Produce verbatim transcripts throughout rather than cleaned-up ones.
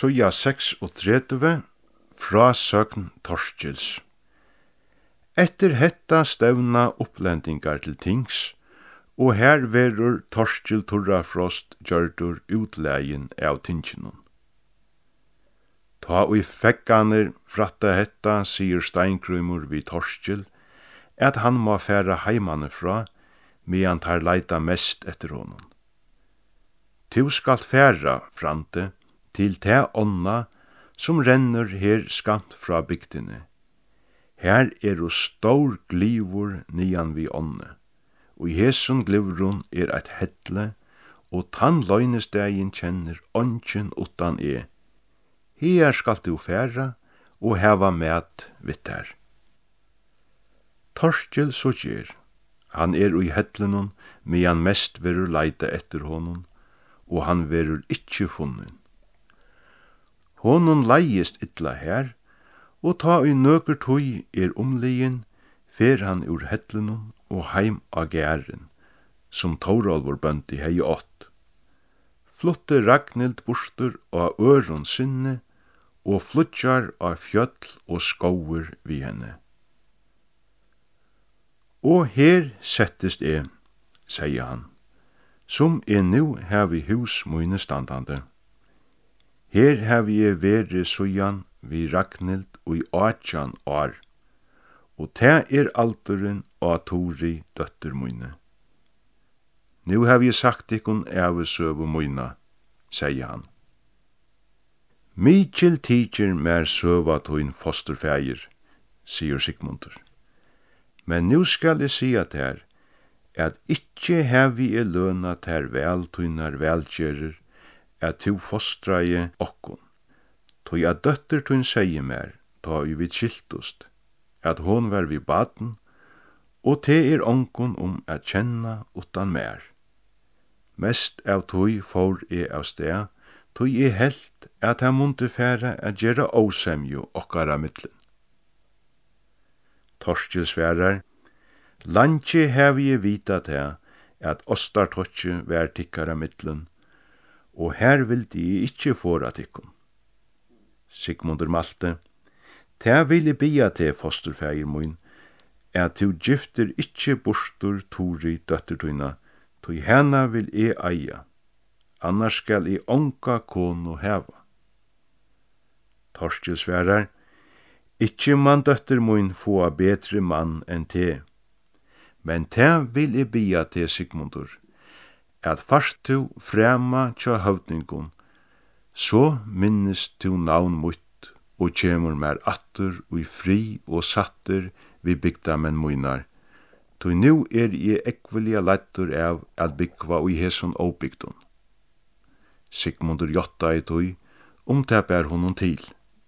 Søja seks og tredve, frasøgn Torskils. Etter hetta stevna upplendingar til tings, og her verur Torskil Torrafrost gjørdur utlegin av tinginum. Ta ui fekkaner fratta hetta, sier Steingrymur vi Torskil, at han må færa heimane fra, medan tar leita mest etter honom. Tu skalt færa, frante, til te onna, som renner her skamt fra bygdene. Her er jo stor glivor nian vi ånne, og i hesun glivron er eit hedle, og tann løgnestegin kjenner ongen utan e. Her skal du færa, og heva mat vitt her. Torskil så gjer, han er ui hedlenon, medan mest verur leita etter honom, og han verur ikkje funnen. Honon leiest illa her, og ta i nøker tøy er omligin, fer han ur hedlenon og heim av gæren, som Torolvor bøndi hei ått. Flutte Ragnhild bostur av øron sinne, og flutjar av fjöll og skauer vi henne. Og her settest e, sier han, som er nu hevi hus mine standande. Her hevi e veri sujan vi Ragnhild og i atjan år, og te er alderen av Tori døtter mine. Nu hevi jeg sagt ikon ave søvu mine, sier han. Mikkel tidjer mer søva toin fosterfeir, sier Sigmundur. Men nu skal jeg sia ter, at ikkje hevi e løna ter vel toinar velgjerer, at tu fostraie okkon. Toi at døtter tun sier mer, ta i vid skiltust, at hon var vi baden, og te er onkon om at kjenna utan mer. Mest av toi får e av sted, toi er helt at han munte færa at gjera åsemjo okkara mittlen. Torskil sverar, landje hevi e vita te, at ostartotje vær tikkara mittlen, og her vil de ikkje fåra tikkun. Sigmundur malte, ta vil jeg bia til fosterfeir mun, at du gifter ikkje bostur Tori døttertuna, tog hana vil jeg eia, annars skal jeg onka konu heva. Torskil sverar, ikkje man døtter mun få betre mann enn te, men ta vil jeg bia til Sigmundur, at fast du frema tja høvdingon, så minnes du navn mutt, og kjemur mer atter og i fri og satter vi bygda menn munar. Toi nu er jeg ekvelia lettur av at bygva og i heson åbygdon. Sigmundur jotta i toi, om det bær honom til.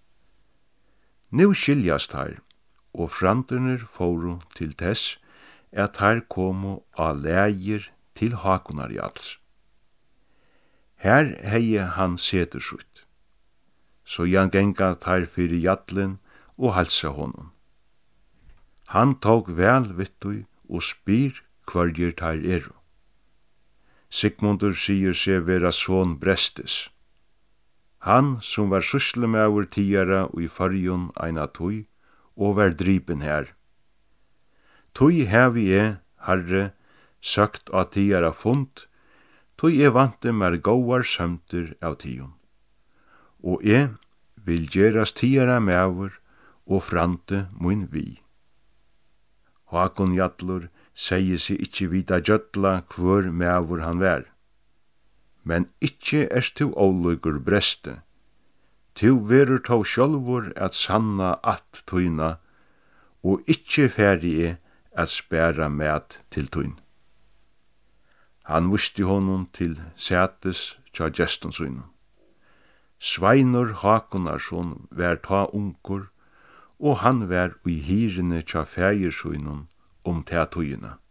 Nu skiljast her, og franterner fóru til tess, at her komu av leir til Hakonarjals. Her hei han seter sutt. Så jan genga tar fyrir jallen og halsa honom. Han tók vel vittui og spyr hvargir tar eru. Sigmundur sier seg vera son Brestes. Han som var syslemaur tiara og i farjon eina tui, og var dripen her. Tui hevi e, Herre, søkt av tiara fund, tui e vante mer gåar sømter av tion. Og e vil gjeras tiara mever, og frante mun vi. Hakon Jallur sier seg ikkje vita gjøtla hvor mever han vær. Men ikkje erst tu ólugur Breste. Tu verur tå sjálvur at sanna at tuina, og ikkje færi e at spæra mat til tuin. Han vusti honom til setes tja geston sunnum. Sveinur Hakonarsson vær ta unkur, og han vær ui hirene tja fægir sunnum om ta tuina.